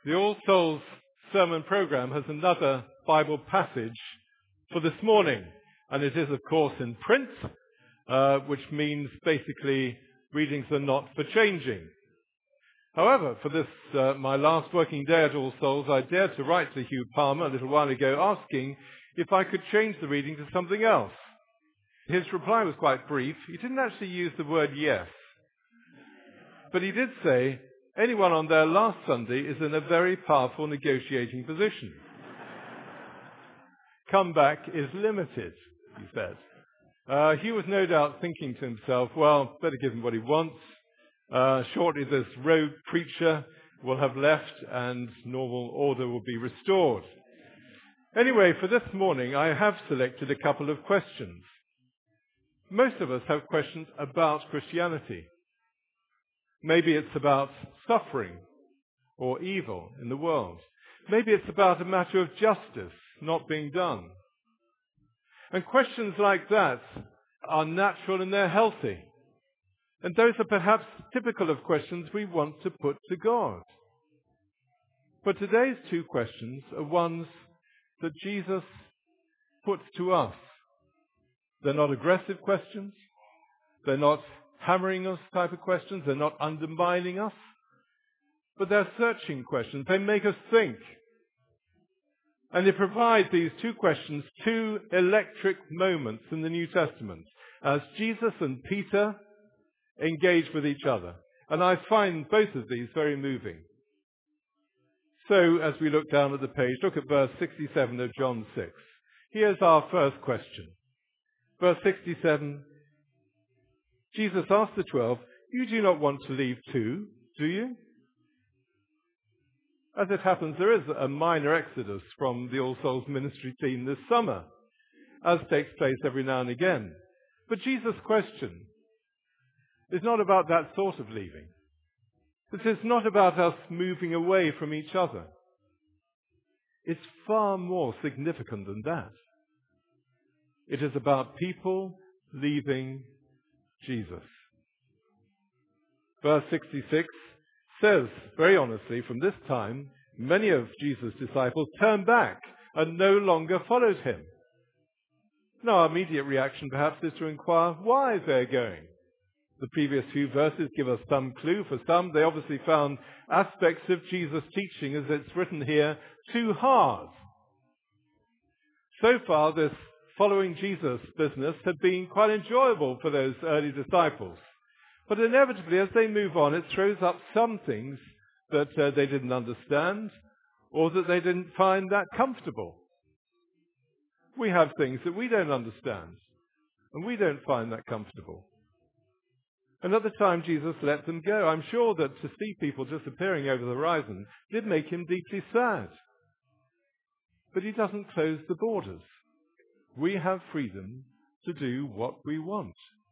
The All Souls sermon program has another Bible passage for this morning, and it is, of course, in print, which means basically readings are not for changing. However, for this, my last working day at All Souls, I dared to write to Hugh Palmer a little while ago asking if I could change the reading to something else. His reply was quite brief. He didn't actually use the word yes, but he did say, anyone on their last Sunday is in a very powerful negotiating position. Comeback is limited, he said. He was no doubt thinking to himself, well, better give him what he wants. Shortly this rogue preacher will have left and normal order will be restored. Anyway, for this morning, I have selected a couple of questions. Most of us have questions about Christianity. Maybe it's about suffering or evil in the world. Maybe it's about a matter of justice not being done. And questions like that are natural and they're healthy. And those are perhaps typical of questions we want to put to God. But today's two questions are ones that Jesus puts to us. They're not aggressive questions. They're not hammering us type of questions. They're not undermining us. But they're searching questions. They make us think. And they provide these two questions, two electric moments in the New Testament as Jesus and Peter engage with each other. And I find both of these very moving. So as we look down at the page, look at verse 67 of John 6. Here's our first question. Verse 67, Jesus asked the 12, you do not want to leave too, do you? As it happens, there is a minor exodus from the All Souls ministry team this summer, as takes place every now and again. But Jesus' question is not about that sort of leaving. This is not about us moving away from each other. It's far more significant than that. It is about people leaving Jesus. Verse 66 says, very honestly, from this time, many of Jesus' disciples turned back and no longer followed him. Now, our immediate reaction perhaps is to inquire why they're going. The previous few verses give us some clue. For some, they obviously found aspects of Jesus' teaching, as it's written here, too hard. So far, this following Jesus business had been quite enjoyable for those early disciples. But inevitably, as they move on, it throws up some things that they didn't understand or that they didn't find that comfortable. We have things that we don't understand and we don't find that comfortable. And at the time, Jesus let them go. I'm sure that to see people disappearing over the horizon did make him deeply sad. But he doesn't close the borders. We have freedom to do what we want.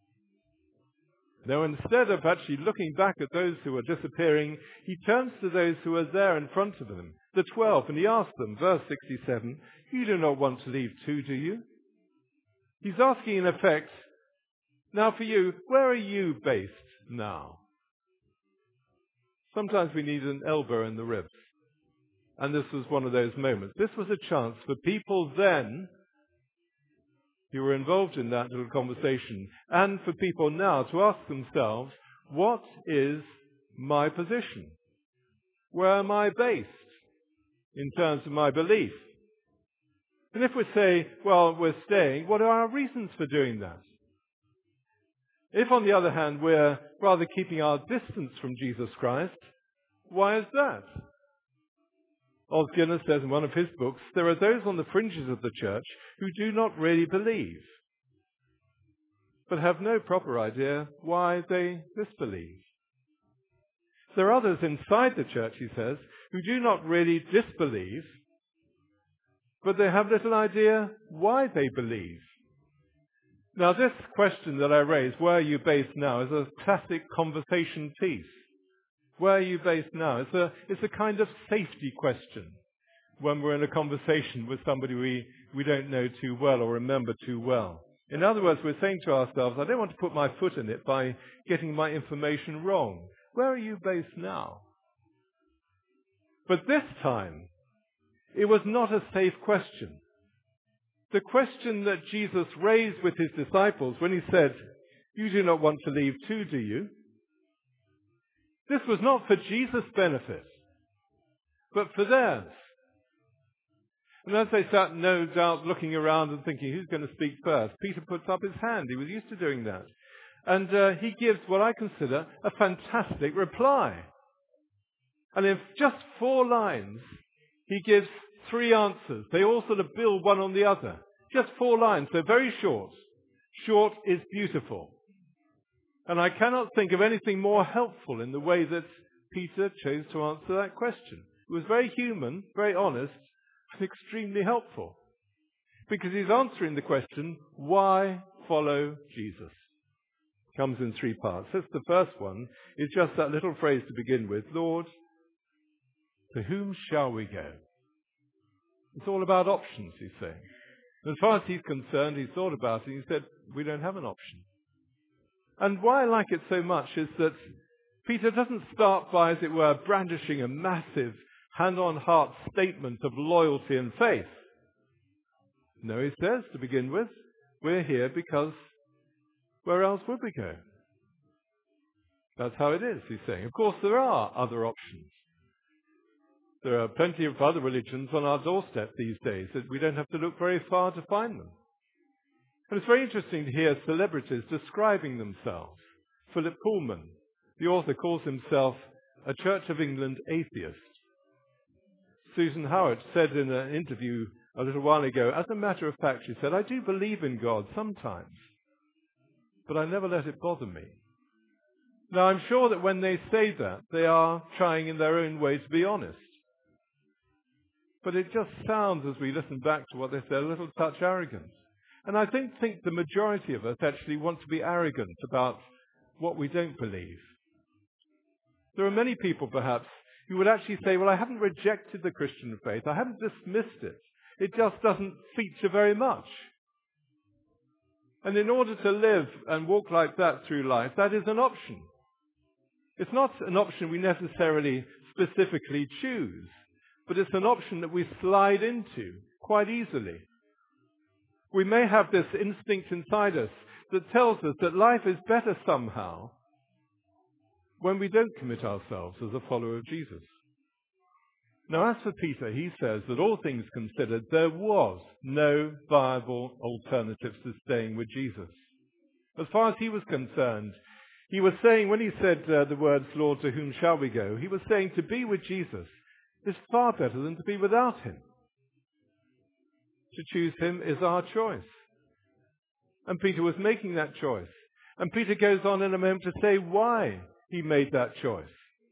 Now, instead of actually looking back at those who are disappearing, he turns to those who are there in front of him, the 12, and he asks them, verse 67, you do not want to leave too, do you? He's asking, in effect, now for you, where are you based now? Sometimes we need an elbow in the ribs. And this was one of those moments. This was a chance for people then who were involved in that little conversation, and for people now to ask themselves, what is my position? Where am I based in terms of my belief? And if we say, well, we're staying, what are our reasons for doing that? If, on the other hand, we're rather keeping our distance from Jesus Christ, why is that? Os Guinness says in one of his books, there are those on the fringes of the church who do not really believe, but have no proper idea why they disbelieve. There are others inside the church, he says, who do not really disbelieve, but they have little idea why they believe. Now, this question that I raised, where are you based now, is a classic conversation piece. Where are you based now? It's a kind of safety question when we're in a conversation with somebody we don't know too well or remember too well. In other words, we're saying to ourselves, I don't want to put my foot in it by getting my information wrong. Where are you based now? But this time, it was not a safe question. The question that Jesus raised with his disciples when he said, "You do not want to leave too, do you?" This was not for Jesus' benefit, but for theirs. And as they sat, no doubt, looking around and thinking, who's going to speak first? Peter puts up his hand. He was used to doing that. And he gives what I consider a fantastic reply. And in just 4 lines, he gives 3 answers. They all sort of build one on the other. Just 4 lines, so very short. Short is beautiful. And I cannot think of anything more helpful in the way that Peter chose to answer that question. It was very human, very honest, and extremely helpful. Because he's answering the question, why follow Jesus? It comes in 3 parts. That's the first one, is just that little phrase to begin with, Lord, to whom shall we go? It's all about options, he's saying. As far as he's concerned, he's thought about it, and he said, we don't have an option. And why I like it so much is that Peter doesn't start by, as it were, brandishing a massive hand-on-heart statement of loyalty and faith. No, he says, to begin with, we're here because where else would we go? That's how it is, he's saying. Of course, there are other options. There are plenty of other religions on our doorstep these days that we don't have to look very far to find them. And it's very interesting to hear celebrities describing themselves. Philip Pullman, the author, calls himself a Church of England atheist. Susan Howard said in an interview a little while ago, as a matter of fact, she said, I do believe in God sometimes, but I never let it bother me. Now, I'm sure that when they say that, they are trying in their own way to be honest. But it just sounds, as we listen back to what they say, a little touch arrogant. And I don't think the majority of us actually want to be arrogant about what we don't believe. There are many people, perhaps, who would actually say, well, I haven't rejected the Christian faith. I haven't dismissed it. It just doesn't feature very much. And in order to live and walk like that through life, that is an option. It's not an option we necessarily specifically choose, but it's an option that we slide into quite easily. We may have this instinct inside us that tells us that life is better somehow when we don't commit ourselves as a follower of Jesus. Now, as for Peter, he says that all things considered, there was no viable alternative to staying with Jesus. As far as he was concerned, he was saying, when he said the words, Lord, to whom shall we go? He was saying to be with Jesus is far better than to be without him. To choose him is our choice. And Peter was making that choice. And Peter goes on in a moment to say why he made that choice.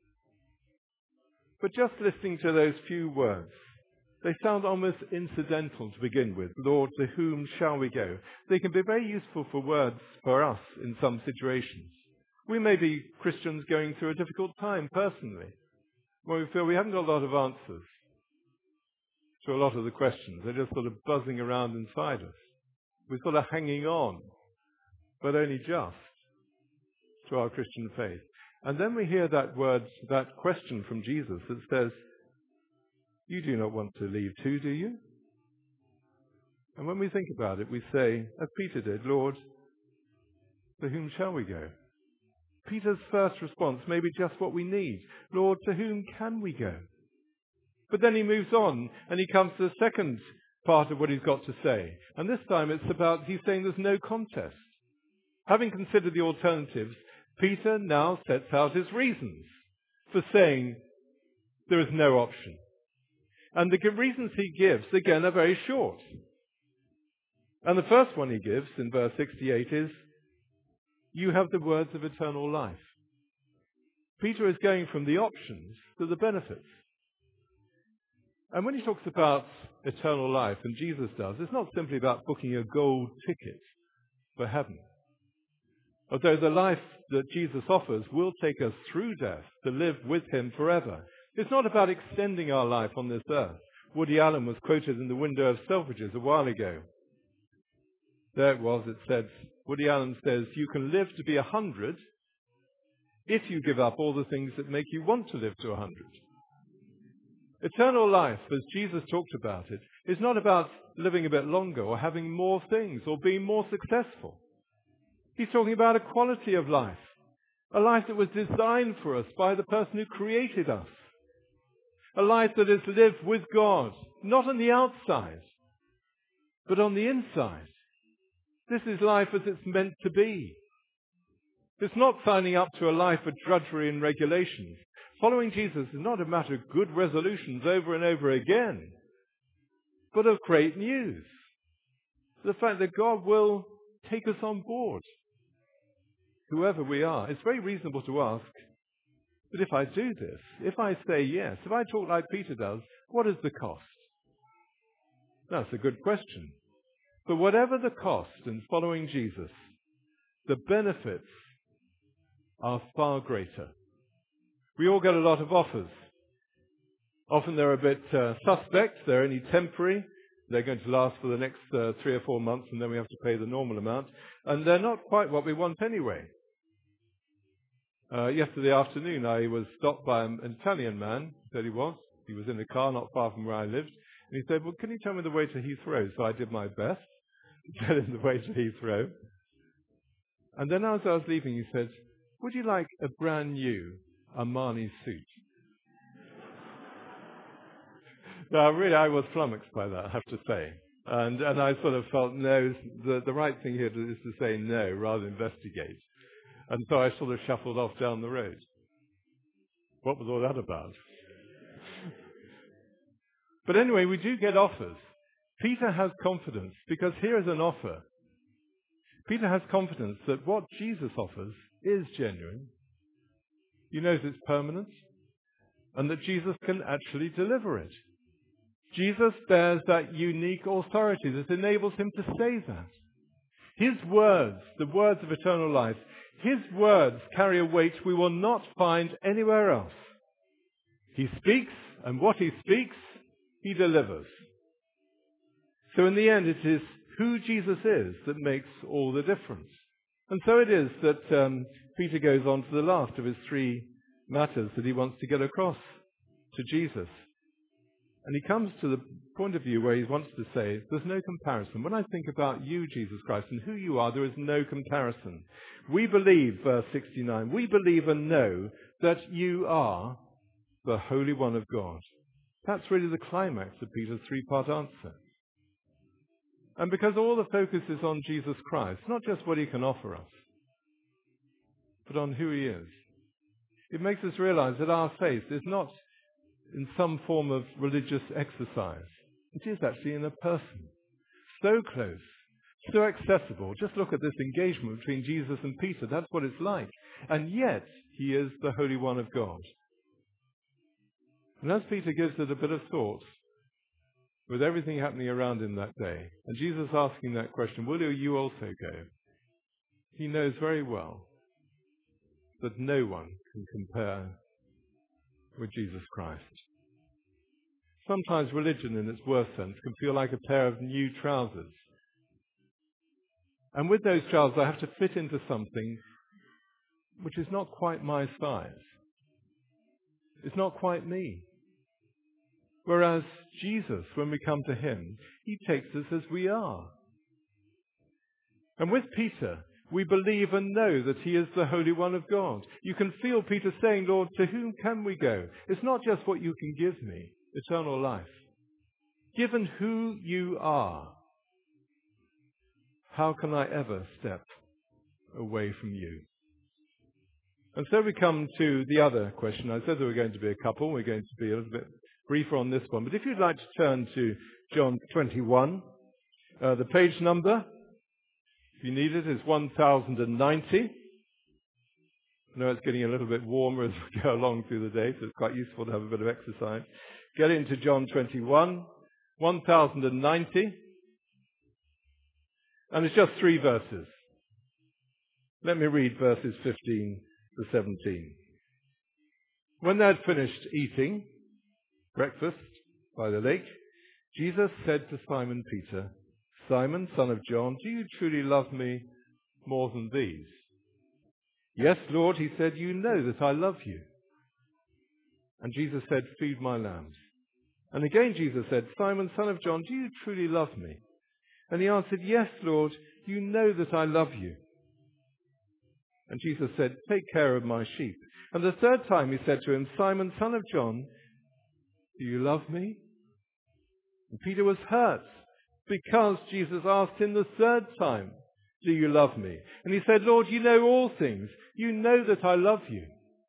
But just listening to those few words, they sound almost incidental to begin with. Lord, to whom shall we go? They can be very useful for words for us in some situations. We may be Christians going through a difficult time personally, where we feel we haven't got a lot of answers to a lot of the questions. They're just sort of buzzing around inside us. We're sort of hanging on, but only just, to our Christian faith. And then we hear that word, that question from Jesus that says, you do not want to leave too, do you? And when we think about it, we say, as Peter did, Lord, to whom shall we go? Peter's first response may be just what we need. Lord, to whom can we go? But then he moves on and he comes to the second part of what he's got to say. And this time it's about, he's saying there's no contest. Having considered the alternatives, Peter now sets out his reasons for saying there is no option. And the reasons he gives, again, are very short. And the first one he gives in verse 68 is, you have the words of eternal life. Peter is going from the options to the benefits. And when he talks about eternal life, and Jesus does, it's not simply about booking a gold ticket for heaven. Although the life that Jesus offers will take us through death to live with him forever. It's not about extending our life on this earth. Woody Allen was quoted in the Window of Selfridges a while ago. There it was, it said, Woody Allen says, you can live to be 100 if you give up all the things that make you want to live to 100. Eternal life, as Jesus talked about it, is not about living a bit longer or having more things or being more successful. He's talking about a quality of life, a life that was designed for us by the person who created us, a life that is lived with God, not on the outside, but on the inside. This is life as it's meant to be. It's not signing up to a life of drudgery and regulations. Following Jesus is not a matter of good resolutions over and over again, but of great news. The fact that God will take us on board, whoever we are. It's very reasonable to ask, but if I do this, if I say yes, if I talk like Peter does, what is the cost? That's a good question. But whatever the cost in following Jesus, the benefits are far greater. We all get a lot of offers. Often they're a bit suspect. They're only temporary. They're going to last for the next 3 or 4 months, and then we have to pay the normal amount. And they're not quite what we want anyway. Yesterday afternoon, I was stopped by an Italian man, said he was. He was in a car not far from where I lived. And he said, well, can you tell me the way to Heathrow? So I did my best to tell him the way to Heathrow. And then as I was leaving, he said, would you like a brand new Armani suit? Now, really, I was flummoxed by that, I have to say. And I sort of felt, no, the right thing here is to say no rather than investigate. And so I sort of shuffled off down the road. What was all that about? But anyway, we do get offers. Peter has confidence, because here is an offer. Peter has confidence that what Jesus offers is genuine. He knows it's permanent, and that Jesus can actually deliver it. Jesus bears that unique authority that enables him to say that. His words, the words of eternal life, his words carry a weight we will not find anywhere else. He speaks, and what he speaks, he delivers. So in the end, it is who Jesus is that makes all the difference. And so it is that Peter goes on to the last of his 3 matters that he wants to get across to Jesus. And he comes to the point of view where he wants to say, there's no comparison. When I think about you, Jesus Christ, and who you are, there is no comparison. We believe, verse 69, we believe and know that you are the Holy One of God. That's really the climax of Peter's 3-part answer. And because all the focus is on Jesus Christ, not just what he can offer us, but on who he is, it makes us realize that our faith is not in some form of religious exercise. It is actually in a person. So close, so accessible. Just look at this engagement between Jesus and Peter. That's what it's like. And yet, he is the Holy One of God. And as Peter gives it a bit of thought, with everything happening around him that day, and Jesus asking that question, will you also go? He knows very well that no one can compare with Jesus Christ. Sometimes religion, in its worst sense, can feel like a pair of new trousers. And with those trousers, I have to fit into something which is not quite my size. It's not quite me. Whereas Jesus, when we come to him, he takes us as we are. And with Peter, we believe and know that he is the Holy One of God. You can feel Peter saying, Lord, to whom can we go? It's not just what you can give me, eternal life. Given who you are, how can I ever step away from you? And so we come to the other question. I said there were going to be a couple. We're going to be a little bit briefer on this one. But if you'd like to turn to John 21, the page number, if you need it, is 1090. I know it's getting a little bit warmer as we go along through the day, so it's quite useful to have a bit of exercise. Get into John 21, 1090. And it's just 3 verses. Let me read verses 15 to 17. When they had finished eating breakfast by the lake, Jesus said to Simon Peter, Simon, son of John, do you truly love me more than these? Yes, Lord, he said, you know that I love you. And Jesus said, feed my lambs. And again Jesus said, Simon, son of John, do you truly love me? And he answered, yes, Lord, you know that I love you. And Jesus said, take care of my sheep. And the third time he said to him, Simon, son of John, do you love me? And Peter was hurt because Jesus asked him the third time, do you love me? And he said, Lord, you know all things. You know that I love you.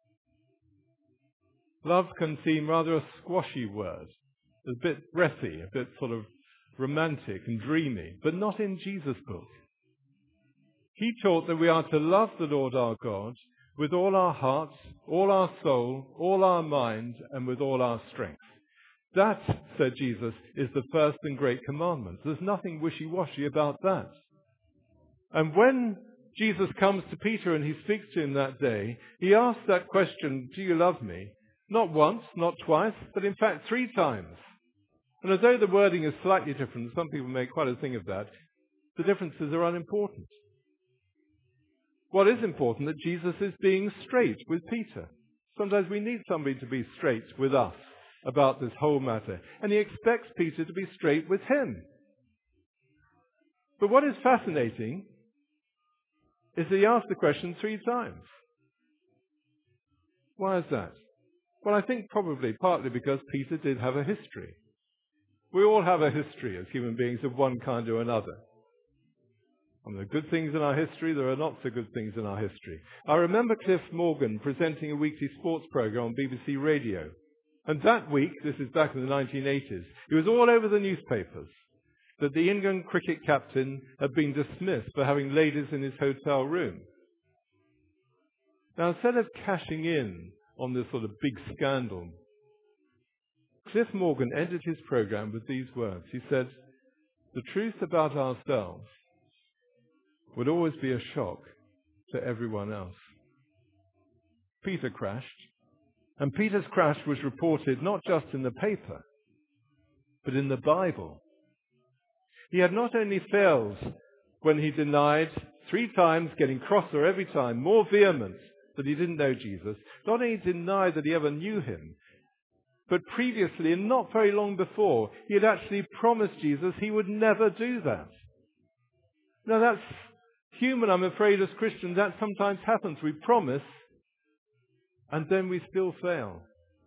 Love can seem rather a squashy word, a bit breathy, a bit sort of romantic and dreamy, but not in Jesus' book. He taught that we are to love the Lord our God with all our heart, all our soul, all our mind, and with all our strength. That, said Jesus, is the first and great commandment. There's nothing wishy-washy about that. And when Jesus comes to Peter and he speaks to him that day, he asks that question, do you love me? Not once, not twice, but in fact 3 times. And although the wording is slightly different, some people make quite a thing of that, the differences are unimportant. What is important that Jesus is being straight with Peter. Sometimes we need somebody to be straight with us about this whole matter. And he expects Peter to be straight with him. But what is fascinating is that he asked the question 3 times. Why is that? Well, I think probably partly because Peter did have a history. We all have a history as human beings of one kind or another. And there are good things in our history, there are not so good things in our history. I remember Cliff Morgan presenting a weekly sports program on BBC Radio. And that week, this is back in the 1980s, it was all over the newspapers that the England cricket captain had been dismissed for having ladies in his hotel room. Now, instead of cashing in on this sort of big scandal, Cliff Morgan ended his program with these words. He said, the truth about ourselves would always be a shock to everyone else. Peter crashed, and Peter's crash was reported not just in the paper, but in the Bible. He had not only failed when he denied 3 times, getting crosser every time, more vehement, that he didn't know Jesus, not only denied that he ever knew him, but previously, and not very long before, he had actually promised Jesus he would never do that. Now that's human, I'm afraid, as Christians. That sometimes happens. We promise, and then we still fail.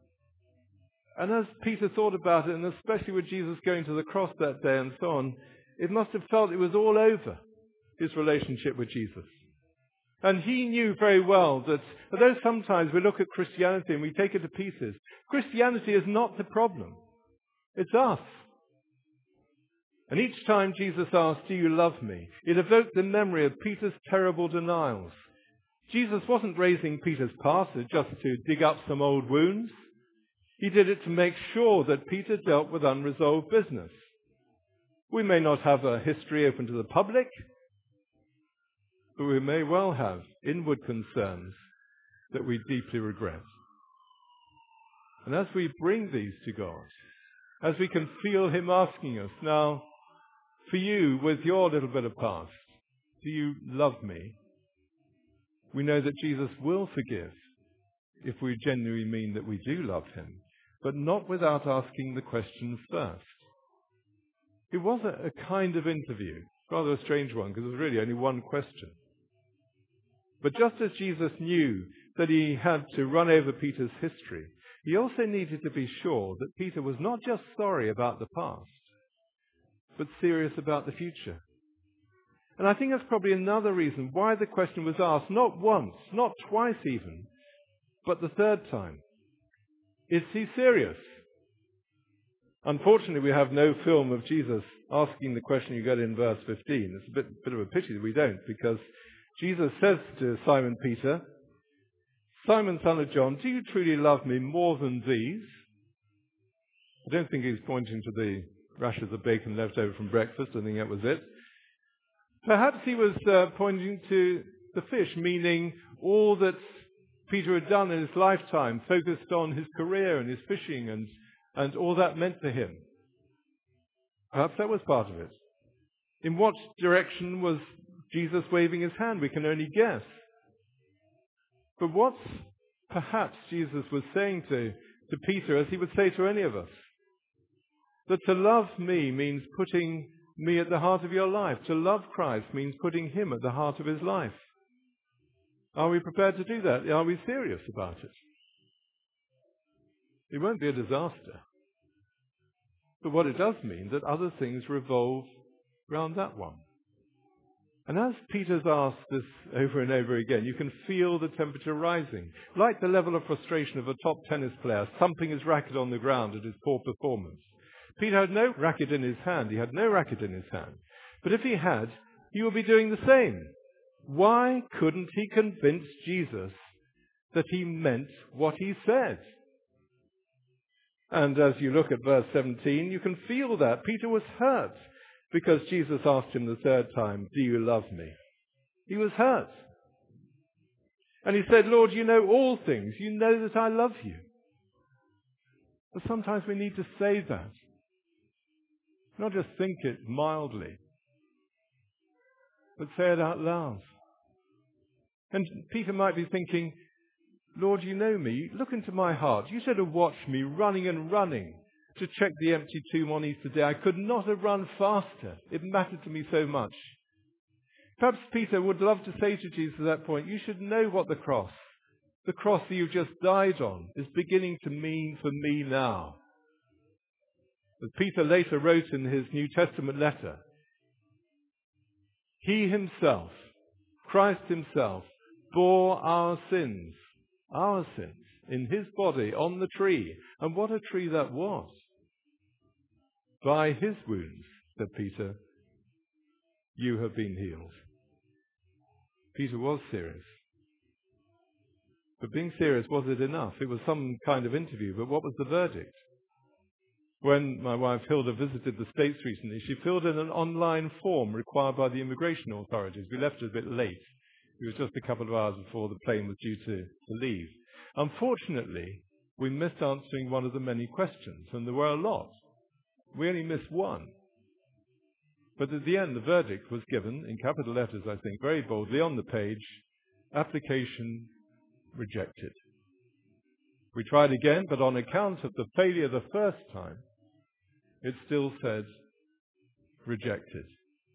And as Peter thought about it, and especially with Jesus going to the cross that day and so on, it must have felt it was all over, his relationship with Jesus. And he knew very well that although sometimes we look at Christianity and we take it to pieces, Christianity is not the problem. It's us. And each time Jesus asked, do you love me? It evoked the memory of Peter's terrible denials. Jesus wasn't raising Peter's past just to dig up some old wounds. He did it to make sure that Peter dealt with unresolved business. We may not have a history open to the public, but we may well have inward concerns that we deeply regret. And as we bring these to God, as we can feel him asking us, now, for you, with your little bit of past, do you love me? We know that Jesus will forgive if we genuinely mean that we do love him, but not without asking the question first. It was a kind of interview, rather a strange one, because there was really only one question. But just as Jesus knew that he had to run over Peter's history, he also needed to be sure that Peter was not just sorry about the past, but serious about the future. And I think that's probably another reason why the question was asked, not once, not twice even, but the third time. Is he serious? Unfortunately, we have no film of Jesus asking the question you get in verse 15. It's a bit of a pity that we don't, because Jesus says to Simon Peter, Simon, son of John, do you truly love me more than these? I don't think he's pointing to the rashers of bacon left over from breakfast. I think that was it. Perhaps he was pointing to the fish, meaning all that Peter had done in his lifetime, focused on his career and his fishing and all that meant to him. Perhaps that was part of it. In what direction was Jesus waving his hand? We can only guess. But what perhaps Jesus was saying to Peter, as he would say to any of us, That to love me means putting me at the heart of your life. To love Christ means putting him at the heart of his life. Are we prepared to do that? Are we serious about it? It won't be a disaster. But what it does mean that other things revolve around that one. And as Peter's asked this over and over again, you can feel the temperature rising. Like the level of frustration of a top tennis player thumping his racket on the ground at his poor performance. Peter had no racket in his hand. He had no racket in his hand. But if he had, he would be doing the same. Why couldn't he convince Jesus that he meant what he said? And as you look at verse 17, you can feel that. Peter was hurt because Jesus asked him the third time, "Do you love me?" He was hurt. And he said, "Lord, you know all things. You know that I love you." But sometimes we need to say that. Not just think it mildly, but say it out loud. And Peter might be thinking, "Lord, you know me. Look into my heart. You should have watched me running and running to check the empty tomb on Easter Day. I could not have run faster. It mattered to me so much." Perhaps Peter would love to say to Jesus at that point, "You should know what the cross that you've just died on, is beginning to mean for me now." As Peter later wrote in his New Testament letter, he himself, Christ himself, bore our sins, in his body on the tree. And what a tree that was. By his wounds, said Peter, you have been healed. Peter was serious. But being serious, was it enough? It was some kind of interview, but what was the verdict? When my wife Hilda visited the States recently, she filled in an online form required by the immigration authorities. We left a bit late. It was just a couple of hours before the plane was due to leave. Unfortunately, we missed answering one of the many questions, and there were a lot. We only missed one. But at the end, the verdict was given, in capital letters, I think, very boldly on the page, application rejected. We tried again, but on account of the failure the first time, it still said rejected.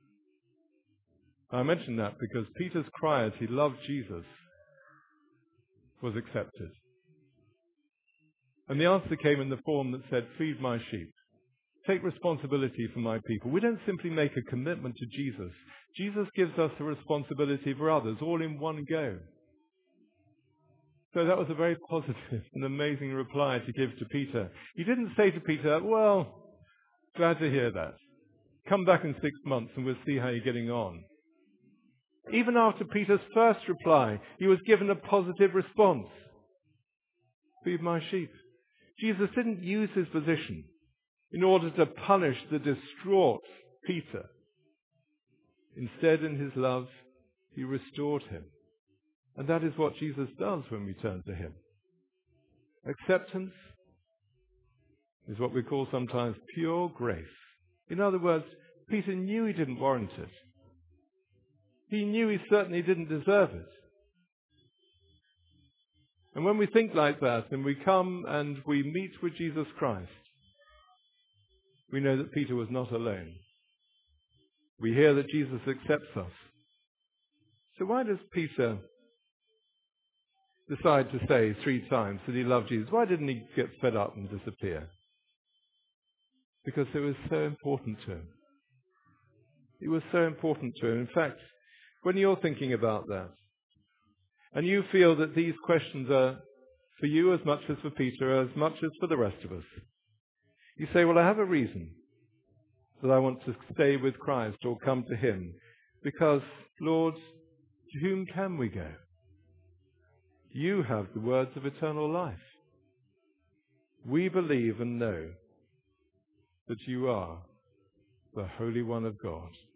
I mention that because Peter's cry as he loved Jesus was accepted. And the answer came in the form that said, feed my sheep. Take responsibility for my people. We don't simply make a commitment to Jesus. Jesus gives us the responsibility for others, all in one go. So that was a very positive and amazing reply to give to Peter. He didn't say to Peter, well, glad to hear that. Come back in 6 months and we'll see how you're getting on. Even after Peter's first reply, he was given a positive response. Feed my sheep. Jesus didn't use his position in order to punish the distraught Peter. Instead, in his love, he restored him. And that is what Jesus does when we turn to him. Acceptance is what we call sometimes pure grace. In other words, Peter knew he didn't warrant it. He knew he certainly didn't deserve it. And when we think like that and we come and we meet with Jesus Christ, we know that Peter was not alone. We hear that Jesus accepts us. So why does Peter decide to say 3 times that he loved Jesus? Why didn't he get fed up and disappear? Because it was so important to him. It was so important to him. In fact, when you're thinking about that, and you feel that these questions are for you as much as for Peter, as much as for the rest of us, you say, well, I have a reason that I want to stay with Christ or come to him. Because, Lord, to whom can we go? You have the words of eternal life. We believe and know that you are the Holy One of God.